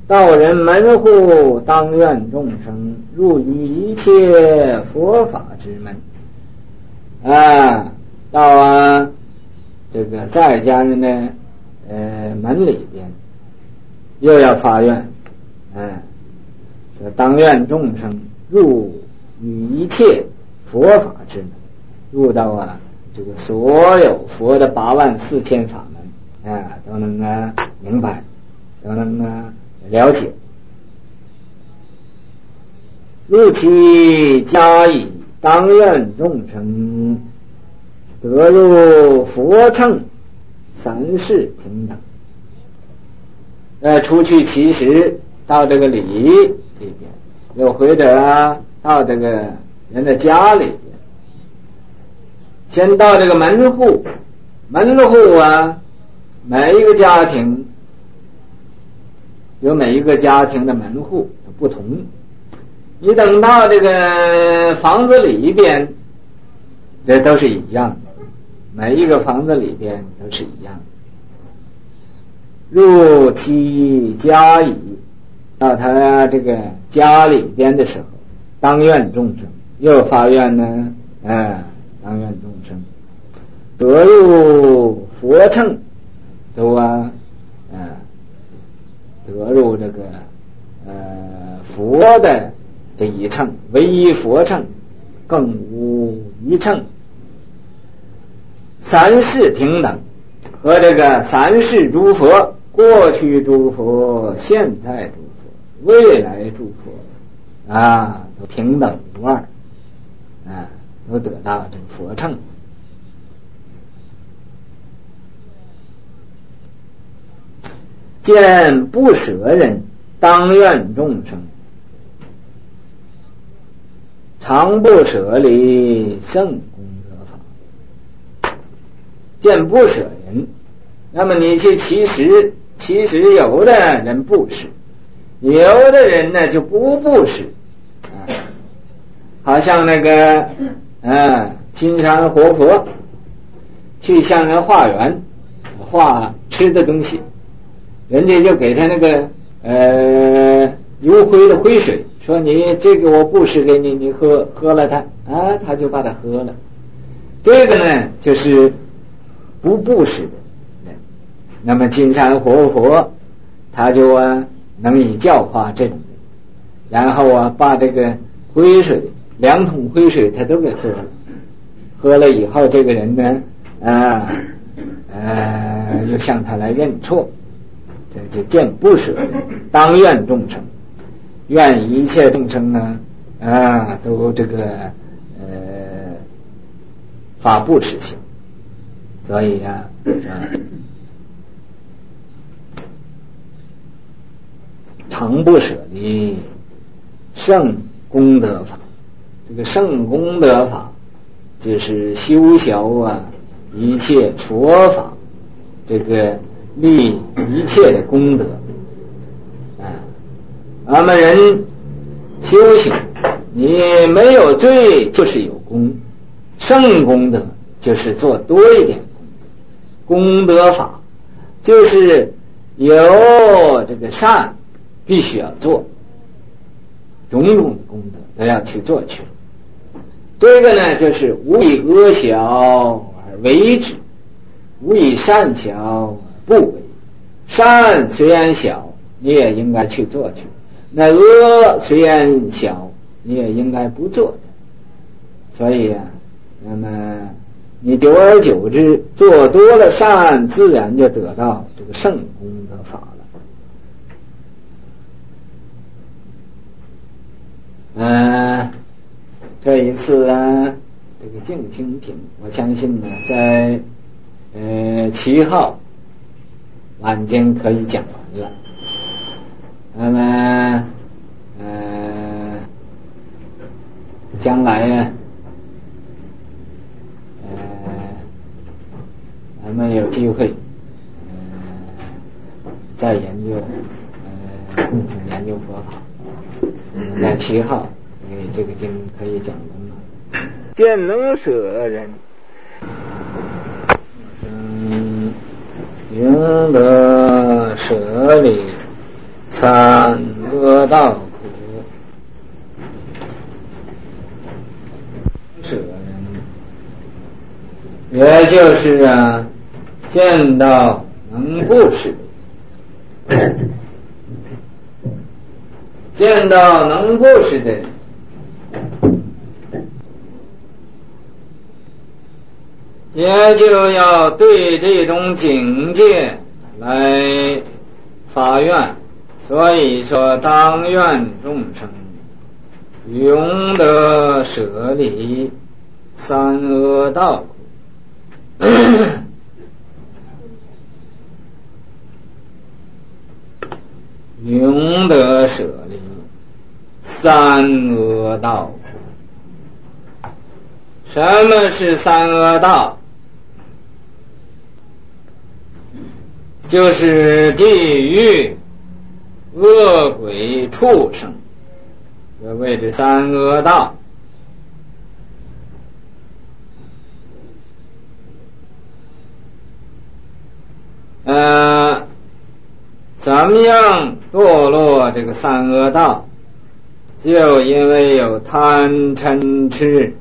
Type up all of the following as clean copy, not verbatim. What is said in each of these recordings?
道人门户，当愿众生入于一切佛法之门。到这个在家人的门里边，又要发愿，说当愿众生入于一切佛法之门，入到这个所有佛的84000法门，都能明白，都能了解。入其家矣，当愿众生得入佛乘3世平等。除去其实到这个里边，又或者到这个人的家里边，先到这个门户每一个家庭有每一个家庭的门户不同，你等到这个房子里边，这都是一样的，每一个房子里边都是一样的。入其家矣，到他这个家里边的时候，当愿众生又发愿呢，当愿众生得入佛乘，都得入这个佛的这一乘，唯一佛乘，更无余乘，3世平等，和这个3世诸佛，过去诸佛，现在诸佛，未来诸佛都平等无二，都得到这个佛乘。见不舍人，当愿众生常不舍离圣功德法。见不舍人，那么你去其实有的人布施，有的人呢就不施，好像那个金山活佛去向人化缘，化吃的东西，人家就给他那个油灰的灰水，说你这个我布施给你，你喝了它他就把它喝了。这个呢就是不布施的。那么金山活佛他就能以教化这种人，然后把这个灰水2桶灰水他都给喝了，喝了以后这个人呢又向他来认错，这就见不舍人，当愿众生，愿一切众生呢都这个发布施行。所以常不舍离圣功德法。这个圣功德法就是修学一切佛法，这个立一切的功德。咱们人修行，你没有罪就是有功，圣功德就是做多一点功德法，就是有这个善必须要做，种种的功德都要去做去。这个呢就是无以恶小而为之，无以善小而不为。善虽然小，你也应该去做去，那恶虽然小，你也应该不做的。所以那么你久而久之做多了善，自然就得到这个圣功德法了。这一次这个静心品，我相信呢在7号晚间可以讲完了。那么将来咱们有机会再研究共同研究佛法。在7号这个经可以讲完了。见能舍人，应得舍离三恶道苦，舍人，也就是见到能不吃的人，见到能不吃的人，也就要对这种境界来发愿。所以说，当愿众生永得舍离三恶道苦。永得舍离三恶道苦。什么是三恶道？就是地狱、恶鬼、畜生，这谓之三恶道。怎么样堕落这个三恶道？就因为有贪嗔痴。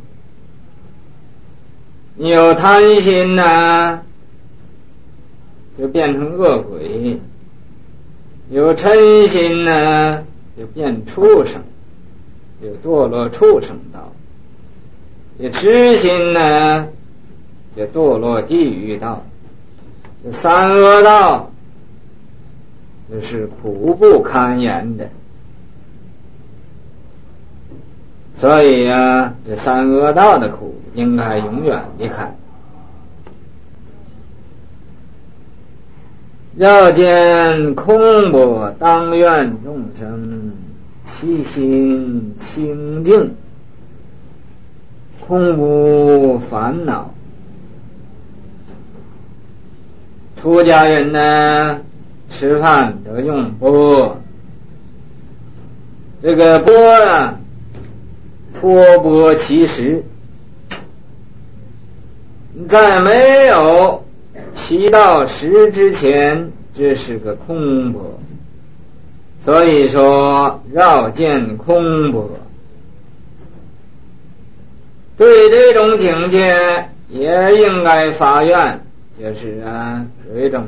你有贪心呢，就变成恶鬼；有嗔心呢，就变畜生，就堕落畜生道；有痴心呢，就堕落地狱道。这三恶道这是苦不堪言的。所以这三恶道的苦应该永远离开。要见空薄，当愿众生其心清净，空无烦恼。出家人呢，吃饭都用钵，这个钵托钵其实，在没有祈到实之前，这是个空钵。所以说绕见空钵，对这种境界也应该发愿，就是有一种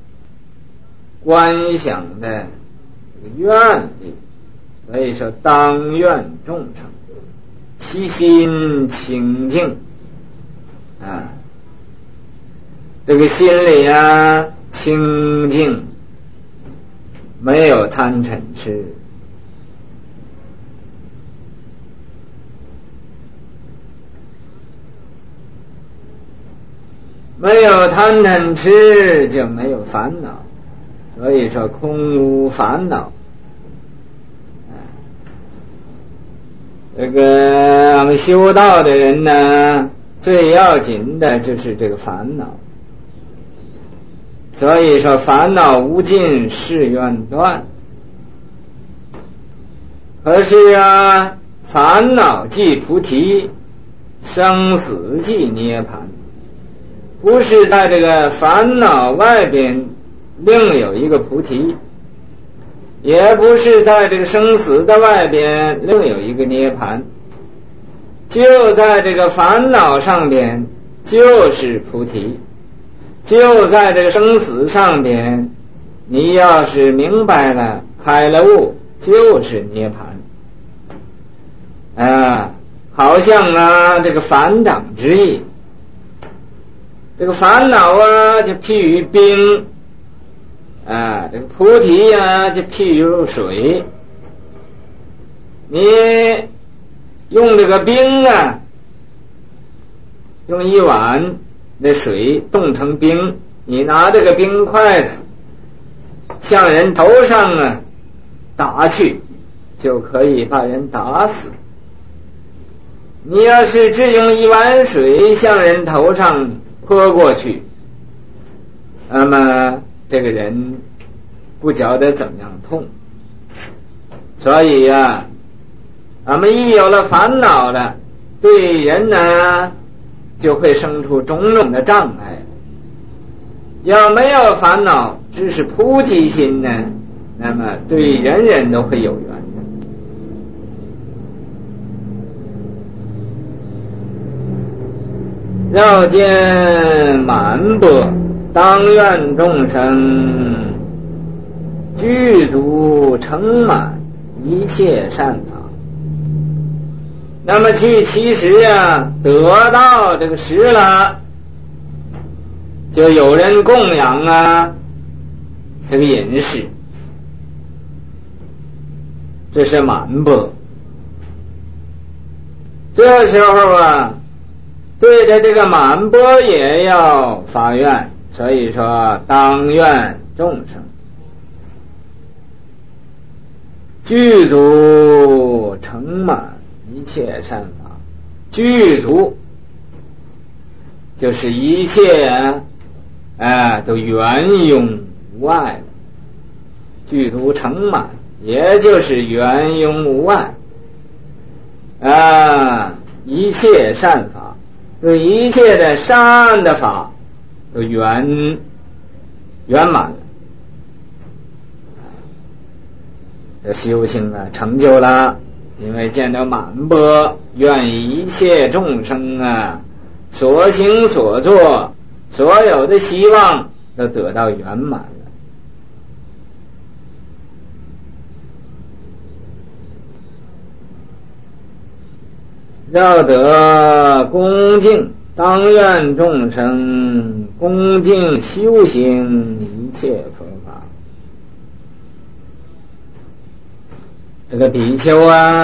观想的愿力。所以说当愿众生其心清净这个心里清净，没有贪嗔痴。没有贪嗔痴就没有烦恼，所以说空无烦恼。这个我们修道的人呢，最要紧的就是这个烦恼。所以说烦恼无尽，誓愿断。可是烦恼即菩提，生死即涅槃。不是在这个烦恼外边另有一个菩提，也不是在这个生死的外边另有一个涅槃，就在这个烦恼上边就是菩提，就在这个生死上边，你要是明白了开了悟，就是涅槃。好像这个反掌之意。这个烦恼就譬喻冰，这个菩提就譬喻水。你用这个冰用一碗的水冻成冰，你拿这个冰筷子向人头上打去，就可以把人打死。你要是只用一碗水向人头上泼过去，那么这个人不觉得怎么样痛。所以我们一有了烦恼了，对人就会生出种种的障碍。要没有烦恼，只是菩提心那么对人人都会有缘的。绕见满钵，当愿众生具足成满一切善法。那么其实啊，得到这个食了，就有人供养啊这个饮食，这是满钵。这时候啊，对着这个满钵也要发愿，所以说当愿众生具足成满一切善法。具足就是一切都圆融无碍了，具足成满也就是圆融无碍一切善法，对一切的善的法都圆满了，这修行啊成就了。因为见到满钵，愿一切众生所行所作所有的希望都得到圆满了。要得恭敬，当愿众生恭敬修行一切佛法。这个比丘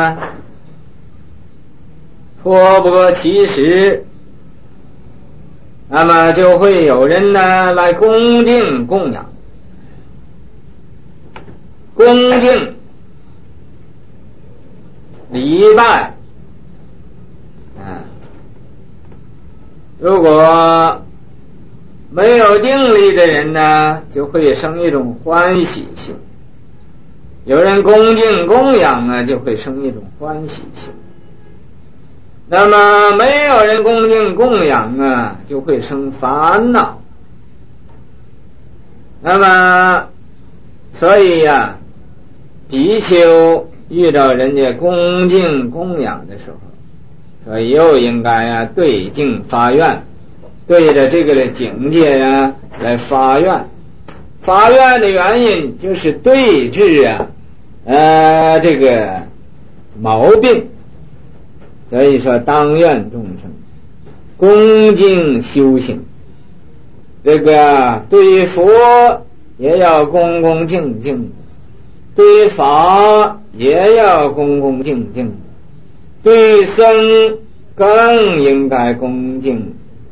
托钵乞食，那么就会有人来恭敬供养。恭敬礼拜如果没有定力的人呢，就会生一种欢喜心。有人恭敬供养就会生一种欢喜心。那么没有人恭敬供养就会生烦恼。那么所以比丘遇到人家恭敬供养的时候，所以又应该对境发愿，对着这个境界来发愿。发愿的原因就是对治这个毛病。所以说当愿众生恭敬修行，这个对佛也要恭恭敬敬，对法也要恭恭敬敬，对僧更应该恭敬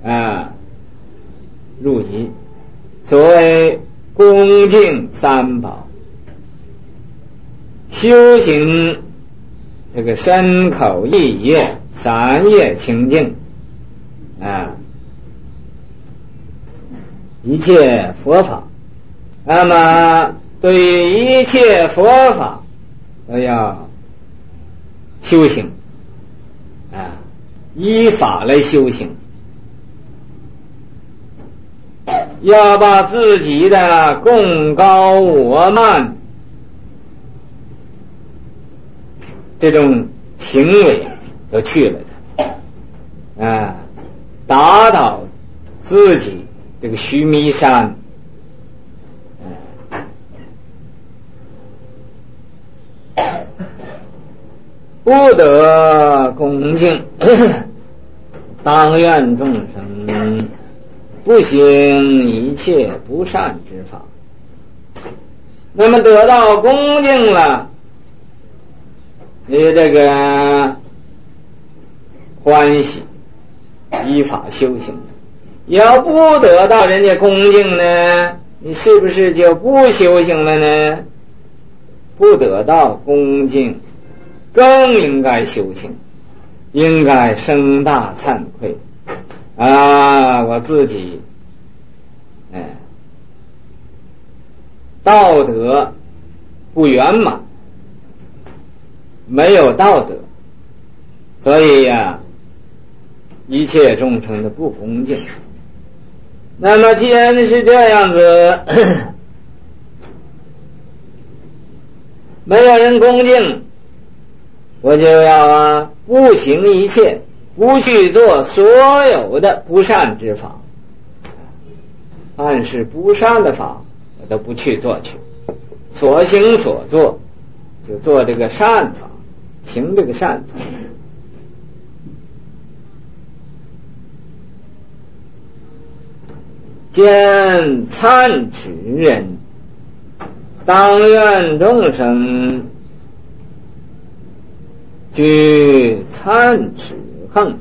入仪。所谓恭敬三宝，修行这个身口意业三业清净一切佛法。那么对于一切佛法都要修行依法来修行，要把自己的贡高我慢这种行为都去了打倒自己这个须弥山不得恭敬当愿众生不行一切不善之法。那么得到恭敬了，你这个欢喜依法修行。要不得到人家恭敬呢，你是不是就不修行了呢？不得到恭敬更应该修行，应该生大惭愧我自己道德不圆满，没有道德，所以一切众生的不恭敬。那么既然是这样子， 没有人恭敬，我就要不行一切，不去做所有的不善之法，凡是不善的法我都不去做去，所行所做就做这个善法，行这个善法。见参持人，当愿众生具参持横，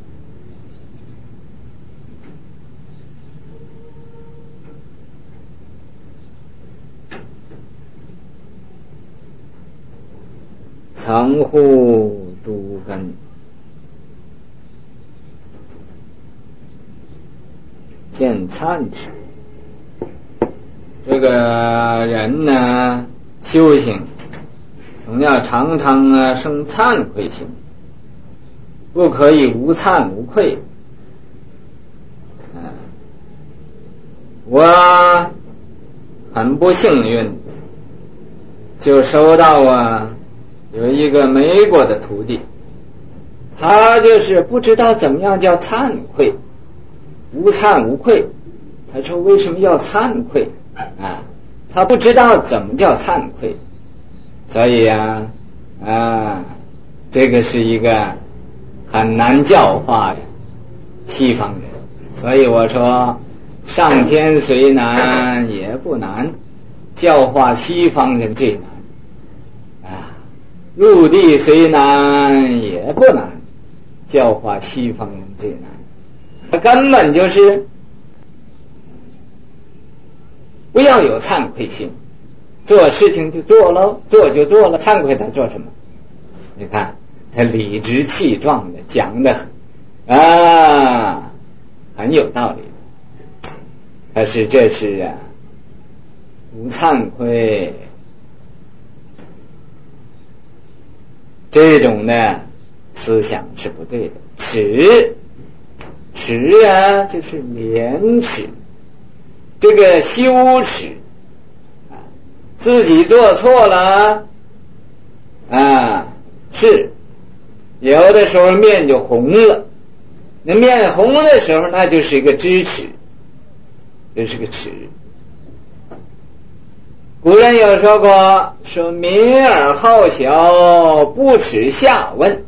曾护诸根。见参持，这个人呢修行总要常常生惭愧心，不可以无惭无愧。我很不幸运就收到有一个美国的徒弟，他就是不知道怎么样叫惭愧，无惭无愧。他说为什么要惭愧他不知道怎么叫惭愧，所以这个是一个很难教化的西方人。所以我说上天虽难也不难，教化西方人最难陆地虽难也不难，教化西方人最难。他根本就是不要有惭愧心，做事情就做了，做就做了，惭愧他做什么？你看他理直气壮的讲的很有道理的。可是这是无惭愧，这种的思想是不对的。耻就是廉耻，这个羞耻自己做错了是有的时候面就红了，那面红的时候那就是一个知耻，就是个耻。古人有说过，说民而好小，不耻下问。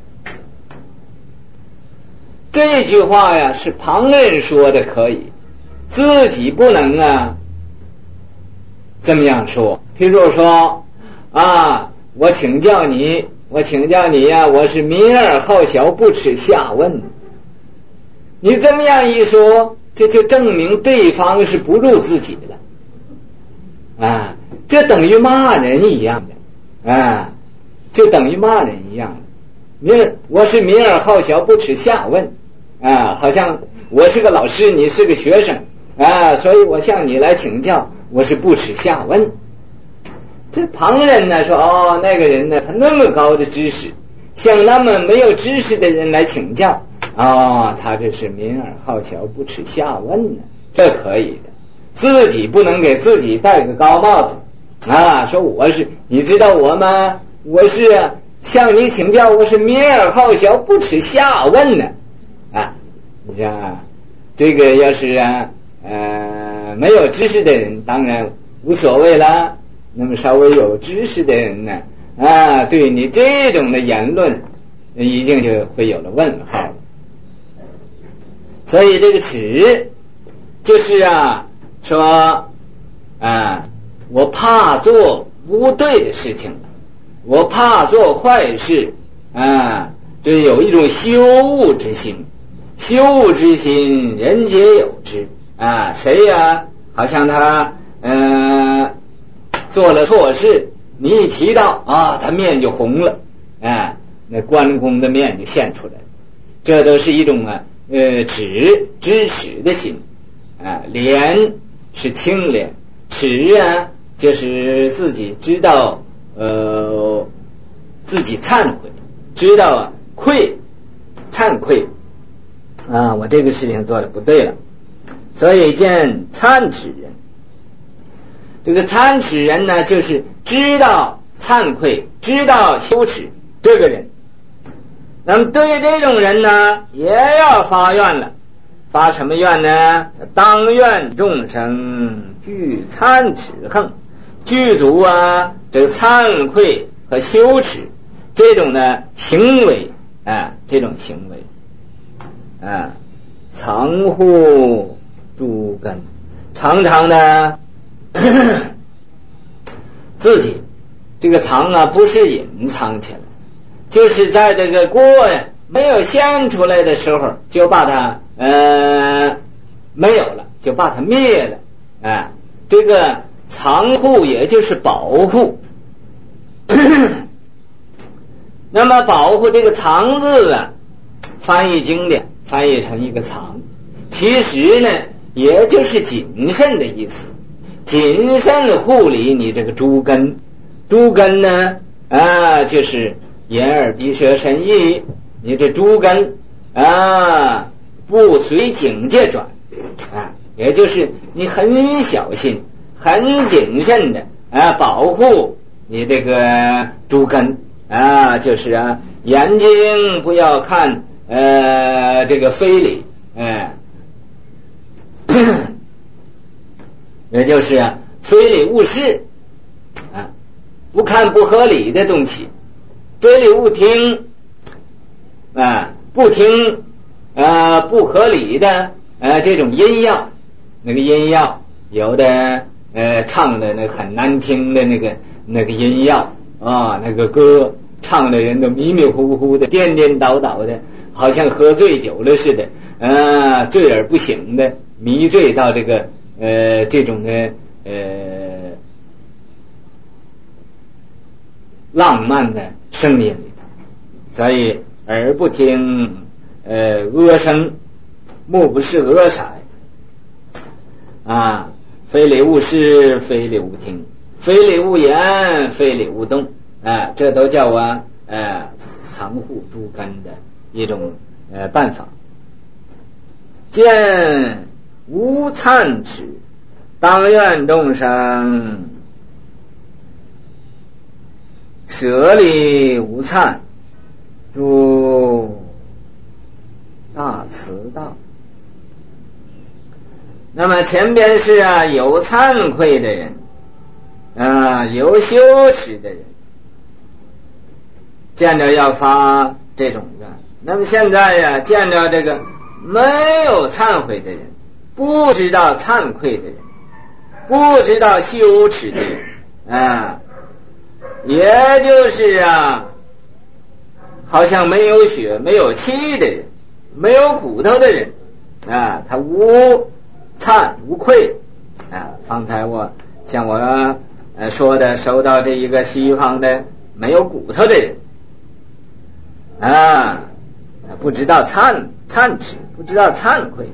这句话呀是旁人说的可以，自己不能这么样说。譬如说我请教你我是民而好小，不耻下问。你这么样一说，这就证明对方是不如自己的这等于骂人一样的就等于骂人一样的。我是民而好小，不耻下问好像我是个老师，你是个学生所以我向你来请教，我是不耻下问。这旁人呢说那个人呢他那么高的知识，向他们没有知识的人来请教他这是民而好小，不耻下问呢，这可以的。自己不能给自己戴个高帽子说你知道我吗？我是向你请教，我是民而好小，不耻下问呢你看这个要是没有知识的人当然无所谓了，那么稍微有知识的人呢对你这种的言论一定就会有了问号了。所以这个耻就是说我怕做不对的事情，我怕做坏事这有一种羞恶之心。羞恶之心人皆有之谁好像他做了错事，你一提到他面就红了那关公的面就现出来了。这都是一种知耻的心廉是清廉，耻就是自己知道自己忏悔，知道惭愧我这个事情做的不对了，所以见参持人。这个参持人呢就是知道惭愧，知道羞耻，这个人，那么对这种人呢，也要发愿了。发什么愿呢？当愿众生具惭耻恨，具足啊这个惭愧和羞耻这种的行为啊，这种行为啊，藏护诸根，常常的自己这个藏啊，不是隐藏起来，就是在这个锅没有现出来的时候，就把它没有了，就把它灭了啊。这个藏护也就是保护那么保护这个藏字啊，翻译经典翻译成一个藏，其实呢也就是谨慎的意思，谨慎护理你这个诸根。诸根呢啊，就是眼耳鼻舌身意，你这诸根啊不随境界转啊，也就是你很小心很谨慎的啊保护你这个诸根啊，就是啊眼睛不要看这个非礼也就是啊非礼勿视啊，不看不合理的东西，非礼勿听啊，不听不合理的这种音药，那个音药有的唱的那很难听的那个音药啊，那个歌唱的人都迷迷糊糊的，颠颠倒倒的，好像喝醉酒了似的醉而不醒的，迷醉到这个这种的浪漫的声音里头，所以耳不听阿声，目不视阿色啊，非礼勿视，非礼勿听，非礼勿言，非礼勿动啊，这都叫藏护诸根的一种办法。见无惭耻，当愿众生舍利无惭，诸大慈道。那么前边是有惭愧的人有羞耻的人，见着要发这种愿。那么现在见着这个没有忏悔的人，不知道惭愧的人，不知道羞耻的人也就是好像没有血没有气的人，没有骨头的人他无惭无愧方才像我说的，收到这一个西方的没有骨头的人不知道惭耻，不知道惭愧。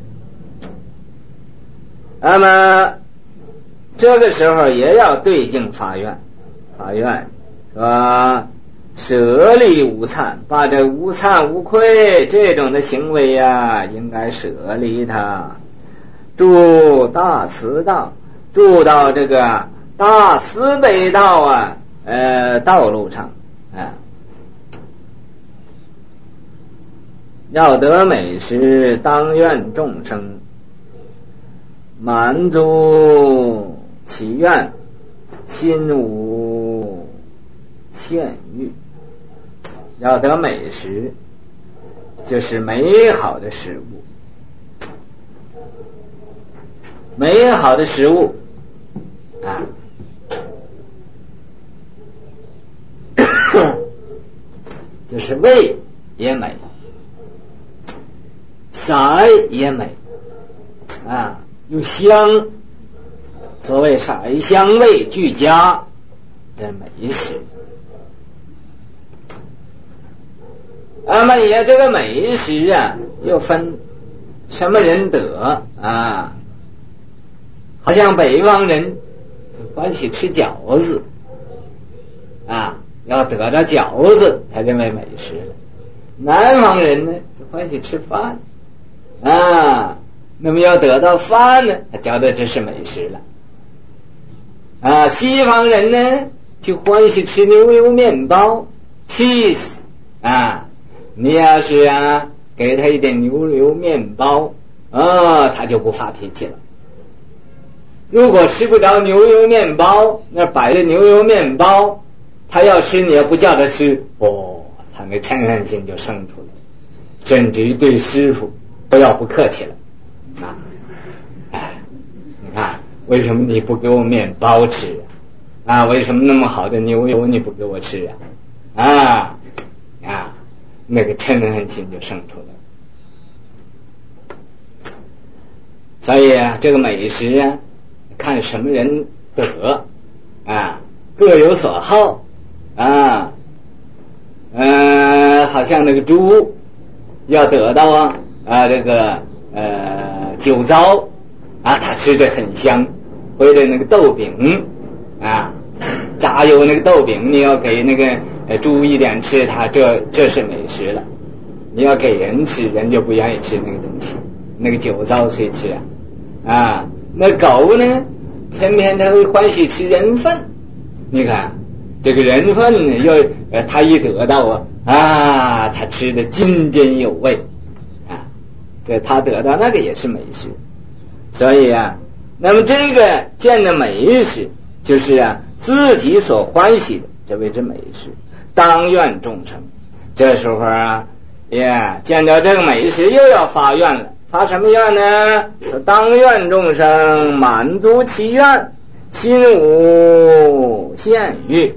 那么这个时候也要对境发愿说舍利无惭，把这无惭无愧这种的行为应该舍离它，住大慈道，住到这个大慈悲道道路上要得美食，当愿众生满足其愿，心无羡欲。要得美食就是美好的食物，美好的食物就是味也美，色也美又香，所谓色香味俱佳的美食。那么也这个美食又分什么人得好像北方人就欢喜吃饺子要得着饺子才认为美食，南方人呢就欢喜吃饭那么要得到饭呢，他觉得这是美食了西方人呢就欢喜吃牛油面包。其实啊，你要是给他一点牛油面包他就不发脾气了。如果吃不着牛油面包，那摆着牛油面包，他要吃你也不叫他吃，他那嗔恨心就生出来，甚至于对师傅都要不客气了你看为什么你不给我面包吃为什么那么好的牛油你不给我吃那个嗔恨心就生出来了。所以这个美食看什么人得各有所好好像那个猪要得到这个酒糟它吃着很香，或者那个豆饼炸油那个豆饼，你要给那个猪一点吃，这是美食了。你要给人吃，人就不愿意吃那个东西，那个酒糟谁吃那狗呢偏偏它会欢喜吃人粪。你看这个人粪呢它一得到它吃的津津有味这它得到那个也是美食。所以那么这个见的美食就是自己所欢喜的，这谓之美食。当愿众生，这时候见到这个美食又要发愿了。发什么愿呢？当愿众生满足其愿，心无限欲。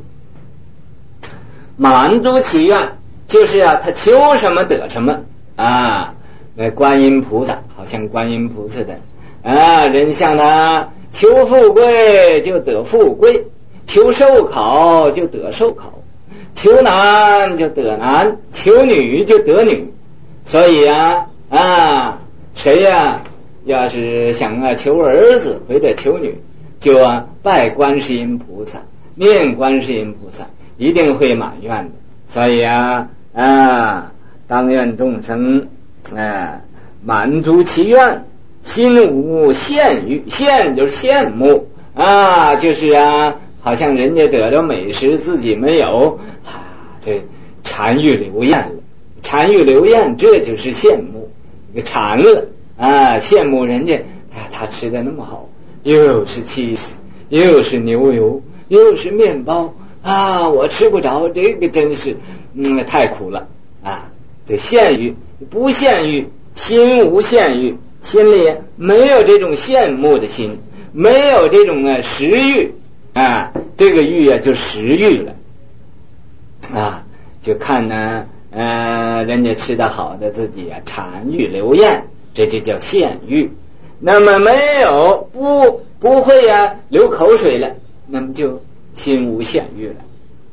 满足其愿就是他求什么得什么那观音菩萨好像观音菩萨的人向他求富贵就得富贵，求寿考就得寿考，求男就得男，求女就得女。所以谁要是想求儿子或者求女，就拜观世音菩萨，念观世音菩萨，一定会满愿的。所以当愿众生满足其愿，心无羡欲。羡就是羡慕就是好像人家得了美食自己没有这馋欲流艳了。馋欲流艳这就是羡慕，馋了羡慕人家他吃的那么好，又是cheese，又是牛油，又是面包我吃不着，这个真是太苦了这羡欲。不羡欲，心无羡欲，心里没有这种羡慕的心，没有这种食欲这个欲就食欲了就看人家吃得好的自己馋欲流艳，这就叫羡欲。那么没有不会流口水了，那么就心无羡欲了。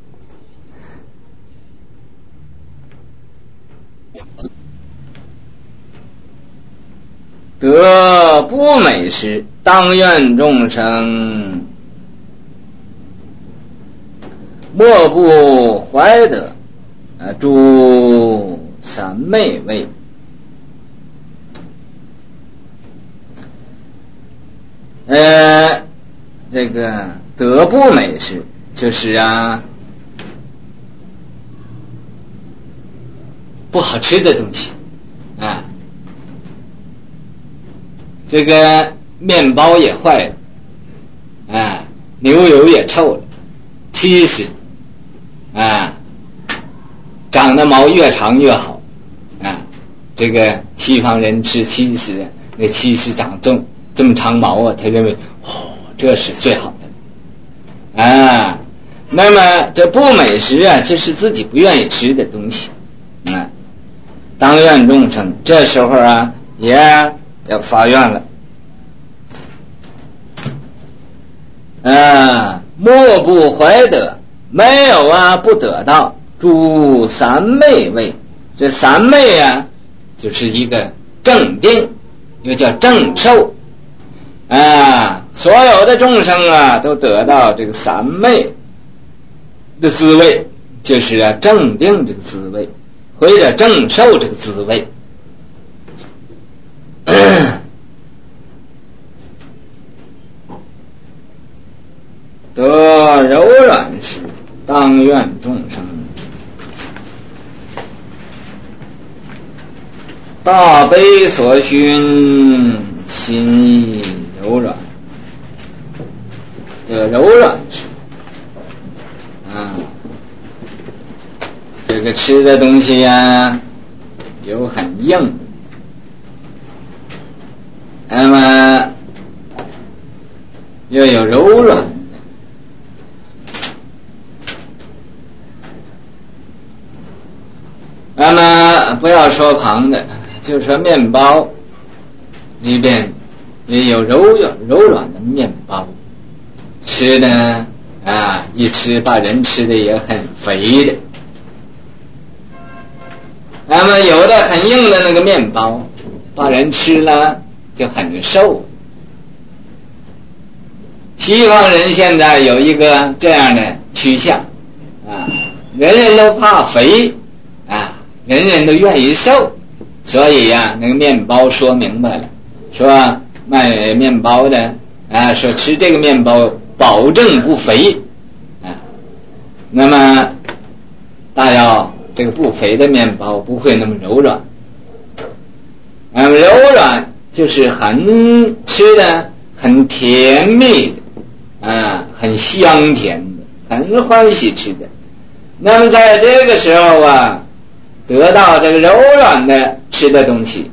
得不美食，当愿众生莫不怀得诸三昧味。这个得不美食就是不好吃的东西这个面包也坏了牛油也臭了，其实长的毛越长越好这个西方人吃起司那起司长这么长毛他认为这是最好的那么这不美食这是自己不愿意吃的东西当愿众生这时候也要发愿了莫不怀得，没有不得到诸三昧味。这三昧就是一个正定，又叫正受所有的众生都得到这个三昧的滋味，就是正定这个滋味，或者正受这个滋味得柔软时，当愿众生大悲所熏，心意柔软。这个柔软时这个吃的东西呀，有很硬，那么又有柔软的。那么不要说旁的，就说面包里边也有柔软的面包，吃的一吃把人吃的也很肥的。那么有的很硬的那个面包，把人吃了就很瘦。西方人现在有一个这样的趋向人人都怕肥人人都愿意瘦，所以那个面包说明白了，说卖面包的说吃这个面包保证不肥那么大要这个不肥的面包不会那么柔软。柔软就是很吃的很甜蜜的很香甜的，很欢喜吃的。那么在这个时候得到这个柔软的吃的东西，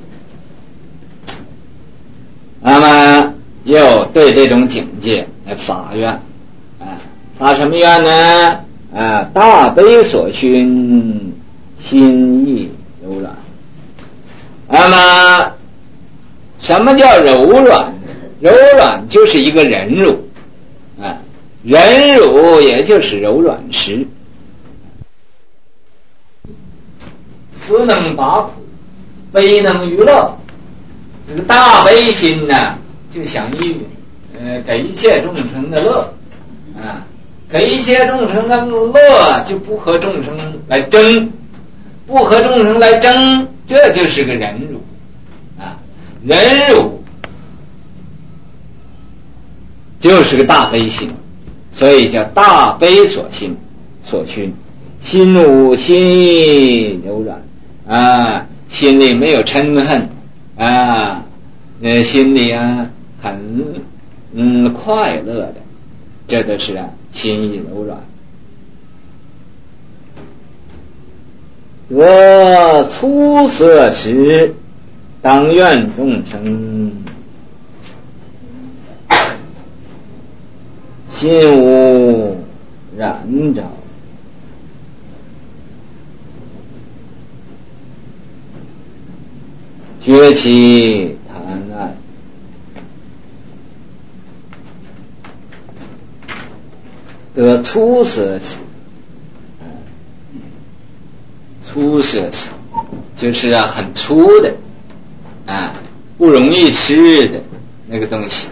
那么又对这种境界来发愿发什么愿呢？大悲所熏，心意柔软。那么什么叫柔软呢？柔软就是一个忍辱忍辱也就是柔软时。慈能拔苦，悲能娱乐。这个大悲心呢，就想给一切众生的乐给一切众生的乐，就不和众生来争，不和众生来争，这就是个忍辱忍辱就是个大悲心，所以叫大悲所熏，心无心意柔软心里没有嗔恨心里很快乐的，这都是心意柔软。得粗色时，当愿众生心无染着，觉其贪爱。得粗色时，粗色时就是很粗的不容易吃的那个东西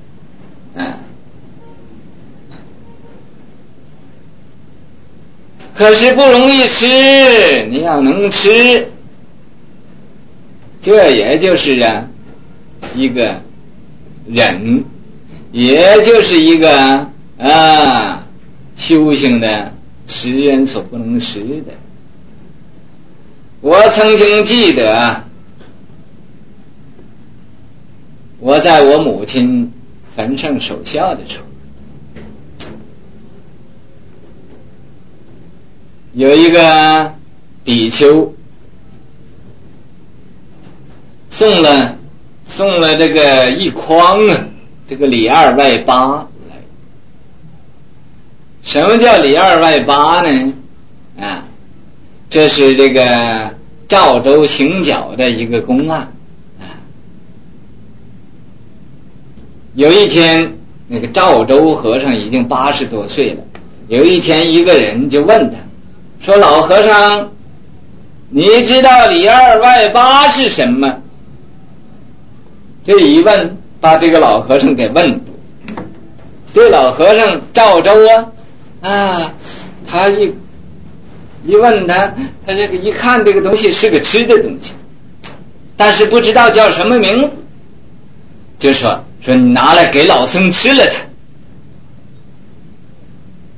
可是不容易吃，你要能吃，这也就是一个忍，也就是一个修行的食人所不能食的。我曾经记得我在我母亲坟上守孝的时候，有一个比丘送了这个一筐这个里二外八来。什么叫里二外八呢？这是这个赵州行脚的一个公案有一天那个赵州和尚已经80多岁了，有一天一个人就问他说，老和尚，你知道里二外八是什么？这一问把这个老和尚给问住。这老和尚赵州他一问他这个一看这个东西是个吃的东西，但是不知道叫什么名字，就说你拿来给老僧吃了它。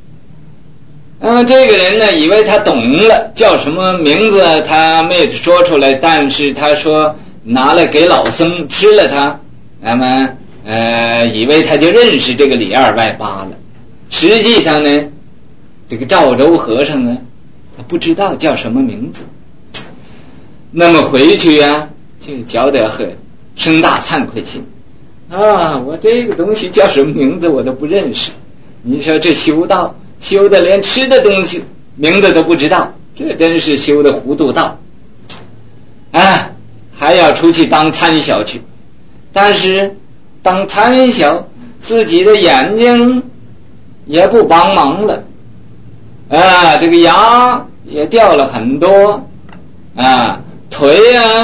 那么这个人呢，以为他懂了，叫什么名字他没说出来，但是他说拿来给老僧吃了他，那么以为他就认识这个里二外八了。实际上呢，这个赵州和尚呢，他不知道叫什么名字。那么回去啊，就觉得很生大惭愧心啊！我这个东西叫什么名字我都不认识。你说这修道修的连吃的东西名字都不知道，这真是修的糊涂道啊！还要出去当参小去，但是当参小自己的眼睛也不帮忙了啊，这个牙也掉了很多啊，腿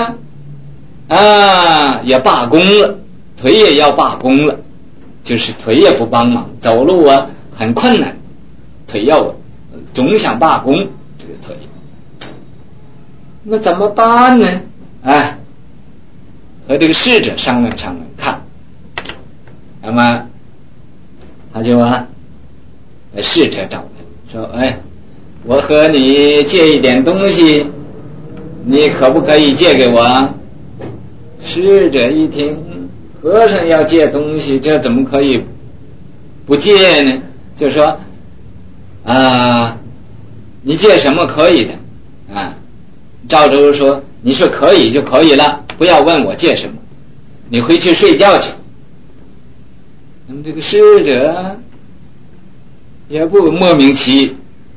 也罢工了，腿也要罢工了，就是腿也不帮忙，走路啊很困难，腿要总想罢工这个腿，那怎么办呢？和这个侍者商量商量看，那么他就侍者找他说，我和你借一点东西，你可不可以借给我？侍者一听，和尚要借东西，这怎么可以不借呢？就说你借什么可以的赵州说，你说可以就可以了，不要问我借什么，你回去睡觉去。那么这个侍者也不莫名其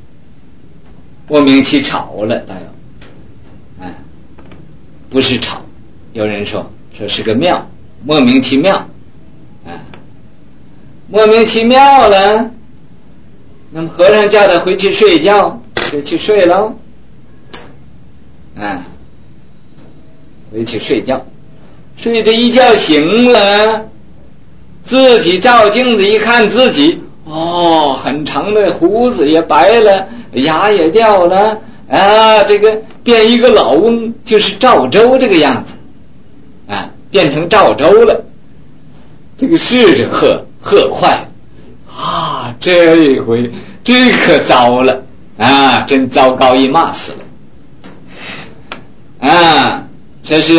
吵了，大有不是吵，有人说是个妙，莫名其妙莫名其妙了。那么和尚叫他回去睡觉，就去睡了回去睡觉，睡着一觉醒了，自己照镜子一看，自己很长的胡子也白了，牙也掉了这个变一个老翁，就是赵州这个样子变成赵州了。这个侍者喝坏这一回这可糟了真糟糕，一骂死了这是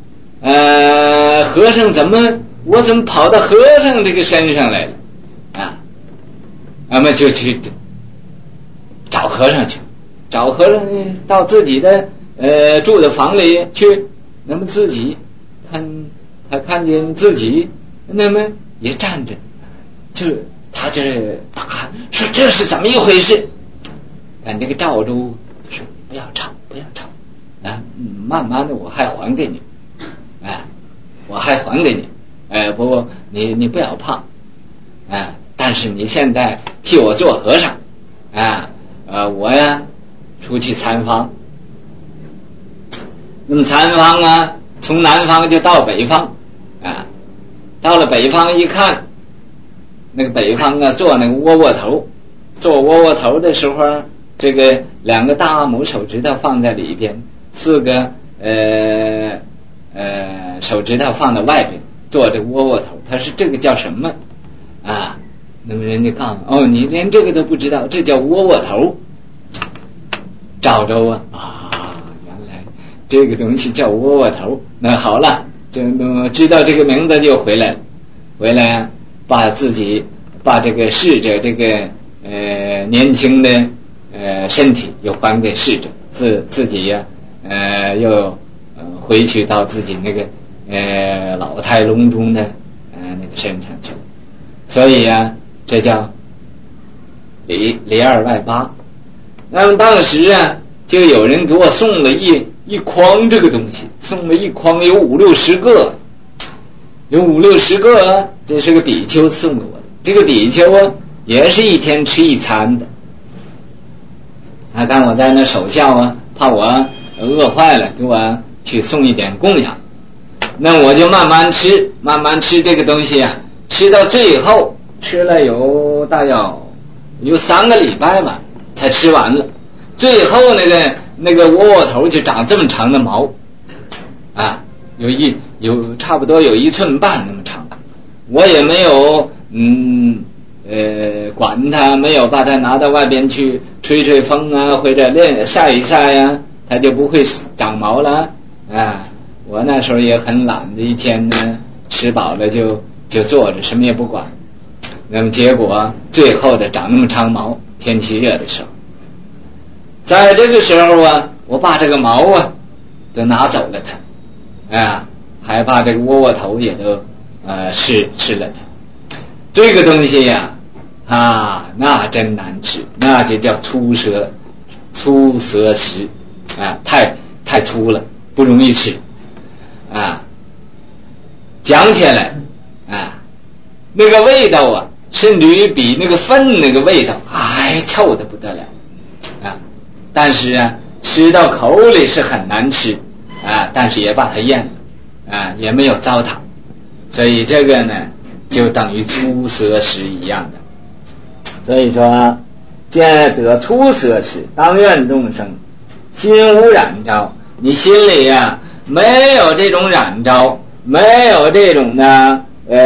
和尚我怎么跑到和尚这个身上来了那么就去找和尚去，找和尚到自己的住的房里去，那么自己他看见自己，那么也站着，他大喊说这是怎么一回事？这个赵州说不要吵慢慢的我还还给你不过你不要怕但是你现在替我做和尚我出去参访，那么参访从南方就到北方到了北方一看，那个北方做那个窝窝头，做窝窝头的时候，这个2个大拇手指头放在里边，4个手指头放在外边，做这窝窝头，他是这个叫什么那么人家告诉你连这个都不知道，这叫窝窝头。赵州原来这个东西叫窝窝头，那好了，知道这个名字就回来把这个侍者这个年轻的身体又还给侍者，自己又回去到自己那个老态龙钟的那个身上去了。所以这叫里二外八。那么当时就有人给我送了一筐这个东西，送了一筐，有50-60个，这是个比丘送给我的。这个比丘也是一天吃一餐的。看我在那守孝怕我饿坏了，给我去送一点供养。那我就慢慢吃这个东西吃到最后吃了大约有3个礼拜吧，才吃完了。最后那个窝窝头就长这么长的毛有差不多有1寸半那么长。我也没有管它，没有把它拿到外边去吹吹风啊，或者晒一晒啊，它就不会长毛了啊。我那时候也很懒的，一天呢吃饱了就坐着，什么也不管。那么结果最后的长那么长毛，天气热的时候，在这个时候啊，我把这个毛啊都拿走了它啊，还把这个窝头也都吃了它。这个东西呀那真难吃，那就叫粗舌食啊，太粗了，不容易吃啊。讲起来啊，那个味道啊，甚至于比那个粪那个味道臭得不得了啊。但是啊，吃到口里是很难吃啊，但是也把它咽了啊，也没有糟蹋。所以这个呢，就等于粗舌食一样的。所以说，见得粗舌食，当愿众生心无染着，你心里啊没有这种染着，没有这种呢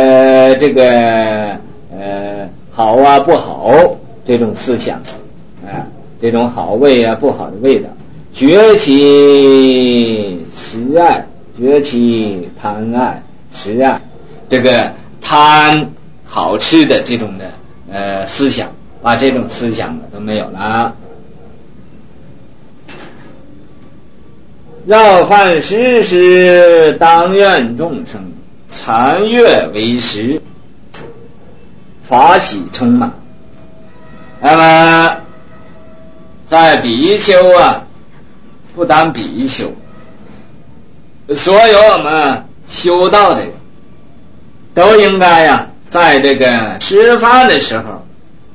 好啊不好这种思想啊，这种好味啊不好的味道，崛起食爱，崛起贪爱食爱，这个贪好吃的这种的思想，把这种思想都没有了。绕饭食时，当愿众生残月为食，法喜充满。那么在比丘啊，不单比丘，所有我们修道的人都应该在这个吃饭的时候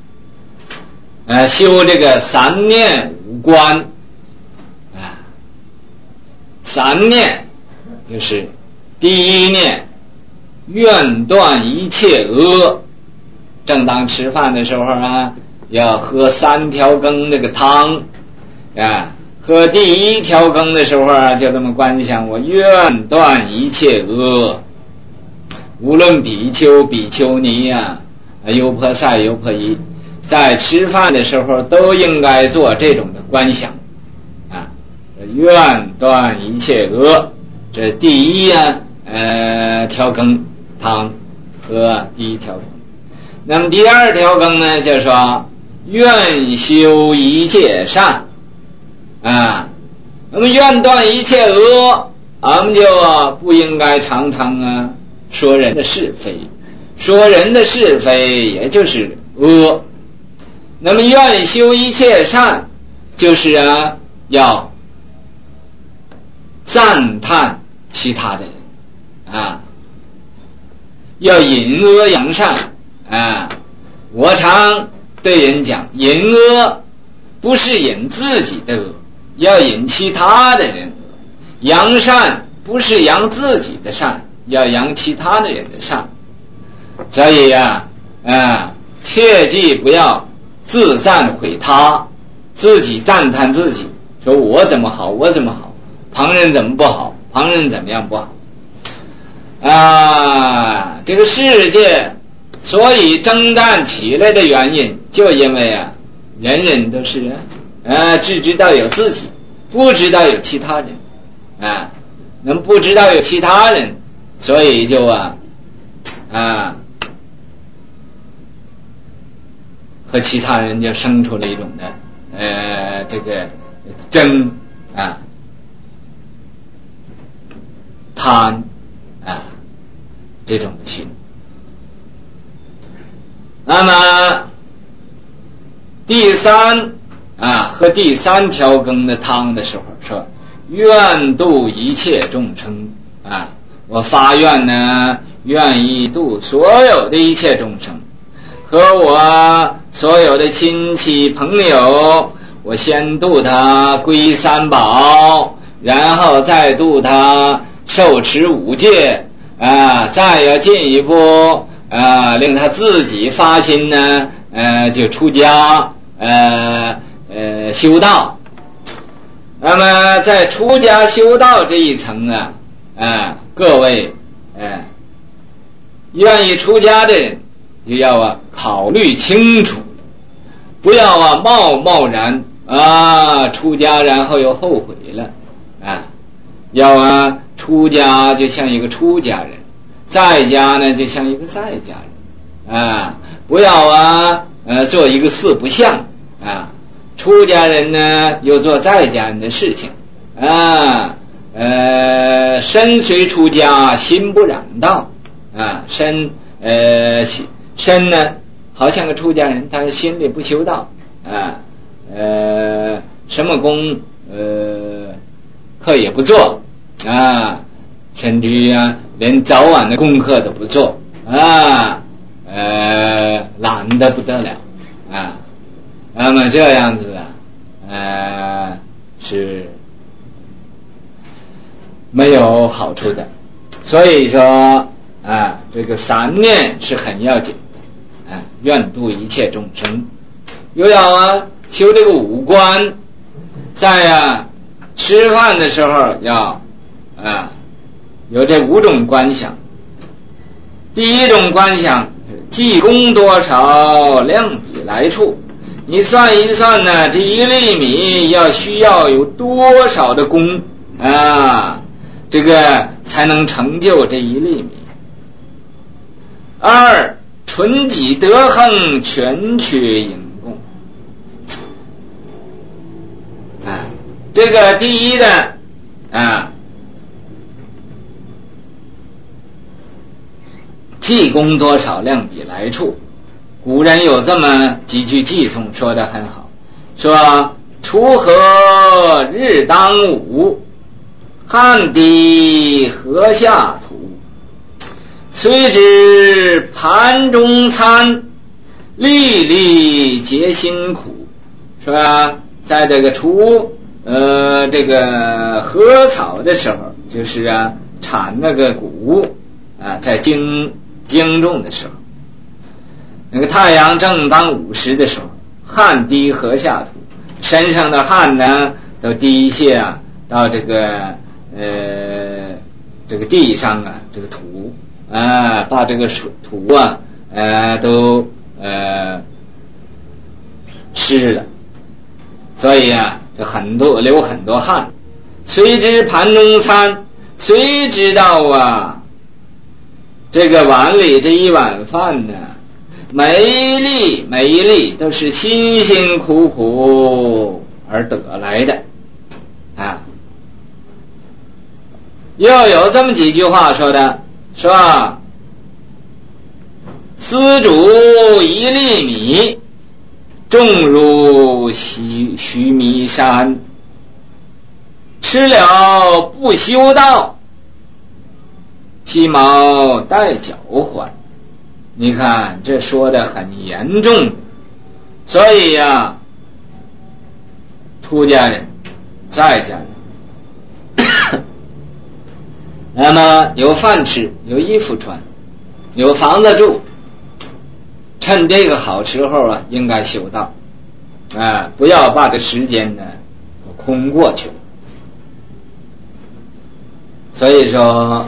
修这个三念五观啊。三念就是第一念，愿断一切恶。正当吃饭的时候要喝3条羹这个汤啊，喝第一条羹的时候就这么观想，我愿断一切恶。无论比丘比丘尼优婆塞优婆夷，在吃饭的时候都应该做这种的观想啊，愿断一切恶。这第一条羹汤喝第一条羹。那么第二条羹呢，就是说愿修一切善啊。那么愿断一切恶，我们就不应该常常说人的是非，说人的是非也就是恶。那么愿修一切善，就是要赞叹其他的人要引恶扬善我常对人讲，引恶不是引自己的恶，要引其他的人恶；扬善不是扬自己的善，要扬其他的人的善。所以切记不要自赞毁他，自己赞叹自己，说我怎么好我怎么好，旁人怎么不好，旁人怎么样不好这个世界所以征战起来的原因，就因为人人都是只知道有自己，不知道有其他人那么不知道有其他人，所以就和其他人就生出了一种的这个争贪这种的心。那么第三喝第三条羹的汤的时候说，愿度一切众生我发愿呢，愿意度所有的一切众生，和我所有的亲戚朋友，我先度他归三宝，然后再度他受持五戒再要进一步令他自己发心呢就出家修道。那么在出家修道这一层各位愿意出家的人就要考虑清楚，不要贸贸然出家然后又后悔了要出家就像一个出家人，在家呢就像一个在家人不要做一个四不像出家人呢又做在家人的事情身虽出家心不染道身呢好像个出家人，但是心里不修道什么功课也不做甚至于连早晚的功课都不做懒得不得了那么这样子是没有好处的。所以说这个三念是很要紧的愿度一切众生，又要修这个五观，在吃饭的时候要有这五种观想。第一种观想计功多少量比来处，你算一算呢，这一粒米需要有多少的功这个才能成就这一粒米。二纯己德行全缺因功这个第一的计功多少量比来处，古人有这么几句偈颂说得很好，说锄禾日当午，汗滴禾下土，虽知盘中餐，粒粒皆辛苦。是吧？在这个锄这个禾草的时候，就是产那个谷在经种的时候，那个太阳正当午时的时候，汗滴禾下土，身上的汗呢都滴泻到这个地上这个土把这个土都湿了，所以这流很多汗。虽知盘中餐，虽知道这个碗里这一碗饭呢，每一粒都是辛辛苦苦而得来的又有这么几句话说的，是吧？丝煮一粒米，重如须弥山，吃了不修道，披毛戴脚环。你看这说的很严重，所以出家人在家人那么有饭吃，有衣服穿，有房子住，趁这个好时候应该修道不要把这时间呢空过去了。所以说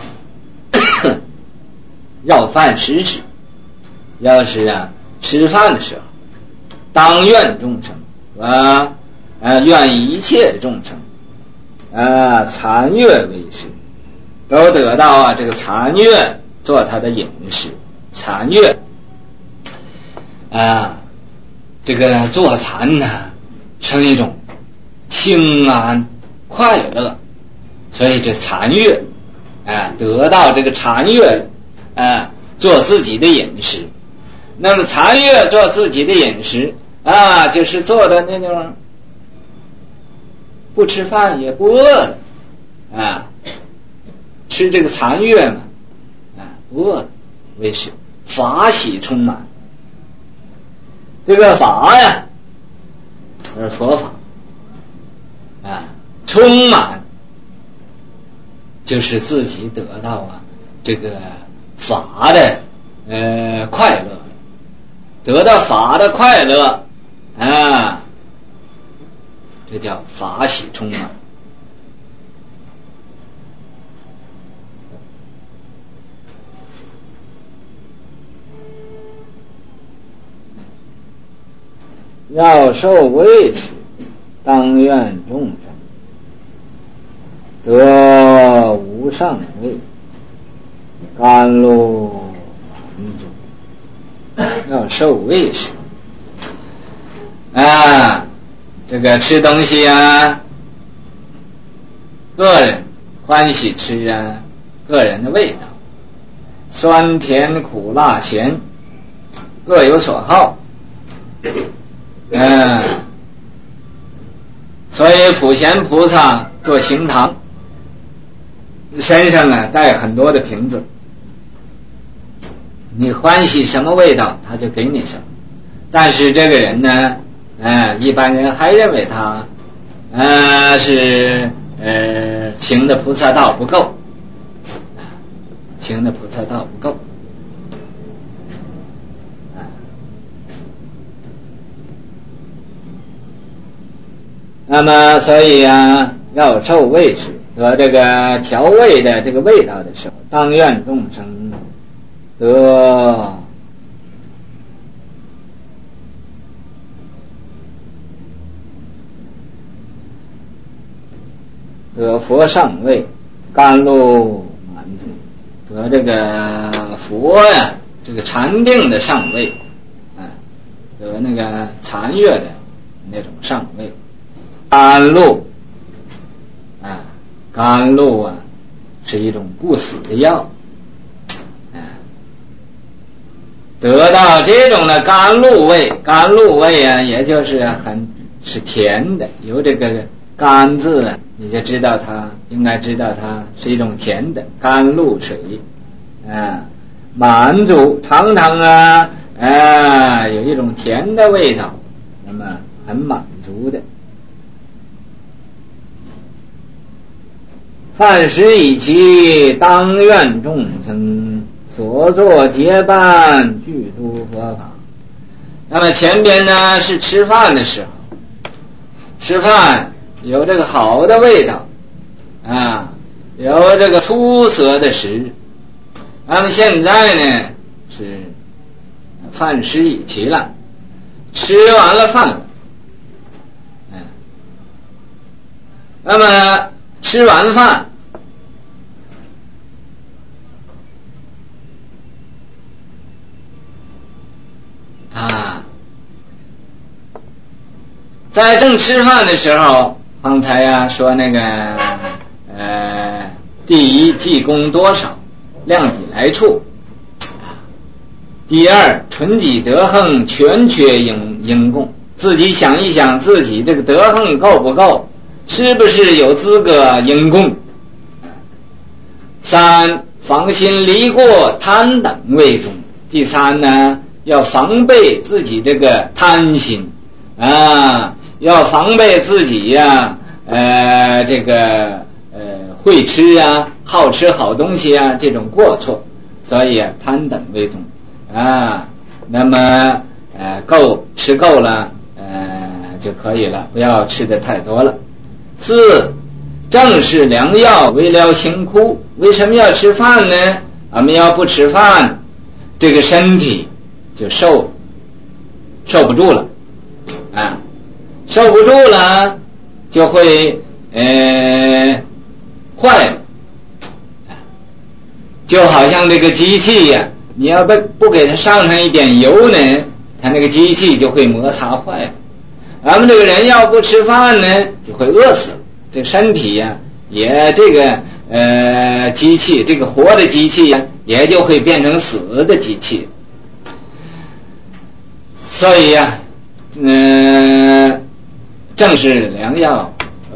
要饭时时，要是吃饭的时候，当愿众生愿一切众生禅悦为食，都得到这个禅悦做他的饮食。禅悦这个坐禅呢是一种清安快乐，所以这禅悦得到这个禅悦做自己的饮食。那么禅悦做自己的饮食就是做的那种不吃饭也不饿了吃这个禅悦嘛不饿了为是法喜充满。这个法是佛法充满就是自己得到这个法的快乐，得到法的快乐这叫法喜充满。 要受位时，当愿众生得无上位，甘露满足。要受位时这个吃东西个人欢喜吃个人的味道，酸甜苦辣咸各有所好。所以普贤菩萨做行堂，身上带很多的瓶子，你欢喜什么味道他就给你什么。但是这个人呢一般人还认为他是行的菩萨道不够，行的菩萨道不够。那么所以要受味时得这个调味的这个味道的时候，当愿众生得佛上位，甘露满足，得这个佛这个禅定的上位，得那个禅悦的那种上位。甘露甘露是一种不死的药，得到这种的甘露味，甘露味也就是是甜的，有这个甘字你就知道它，应该知道它是一种甜的甘露水满足，常常有一种甜的味道，那么很满足的。饭食以其当愿众生所作结伴具诸佛法。那么前边呢是吃饭的时候，吃饭有这个好的味道有这个粗涩的食。那么现在呢是饭食以其了，吃完了饭了那么吃完饭在正吃饭的时候，方才说那个第一济公多少，量比来处；第二纯己德行全缺应供，自己想一想自己这个德行够不够，是不是有资格应供。三防心离过贪等为宗。第三呢，要防备自己这个贪心要防备自己这个会吃好吃好东西这种过错，所以贪等为宗那么吃够了就可以了，不要吃的太多了。四正是良药，为了行苦。为什么要吃饭呢？我们要不吃饭，这个身体就受不住了受不住了就会坏了。就好像这个机器你要不给它上一点油呢，它那个机器就会摩擦坏了。咱们这个人要不吃饭呢，就会饿死了。这个身体也这个机器，这个活的机器也就会变成死的机器。所以正是良药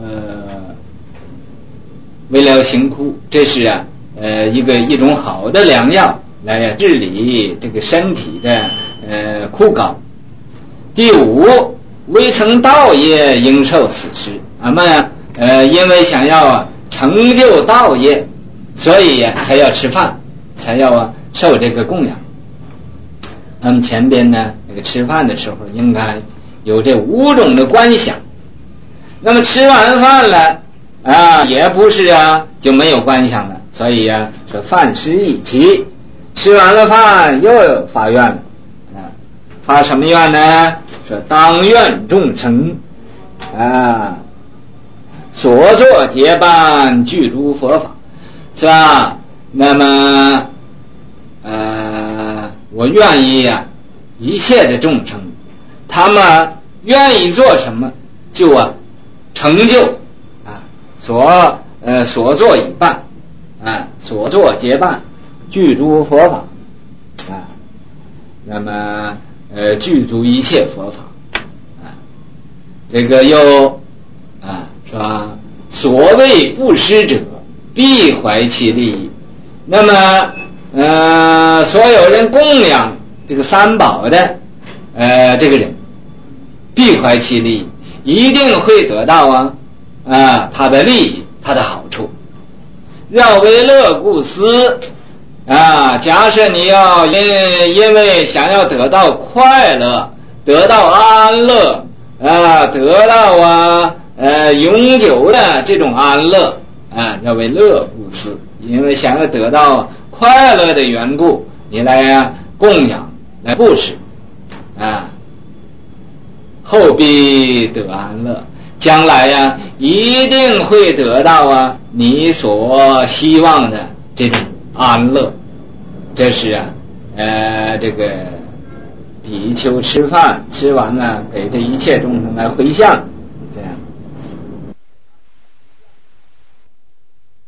为了行苦，这是一种好的良药来治理这个身体的枯槁。第五，为成道业应受此食。俺们因为想要成就道业，所以才要吃饭，才要受这个供养。那么前边呢，那个吃饭的时候应该有这5种的观想。那么吃完饭了也不是就没有观想了，所以说饭食以齐，吃完了饭又有发愿了发什么愿呢？说当愿众生啊，所作结伴具足佛法，是吧？那么我愿意一切的众生，他们愿意做什么就成就所作以伴所作结伴具足佛法那么具足一切佛法这个又说所谓布施者必怀其利益。那么所有人供养这个三宝的这个人必怀其利益，一定会得到他的利益，他的好处。要为乐故思假设你要因为想要得到快乐，得到安乐得到永久的这种安乐要为乐故思，因为想要得到快乐的缘故，你来供养来布施后必得安乐，将来一定会得到你所希望的这种安乐。这是这个比丘吃饭吃完了给这一切众生来回向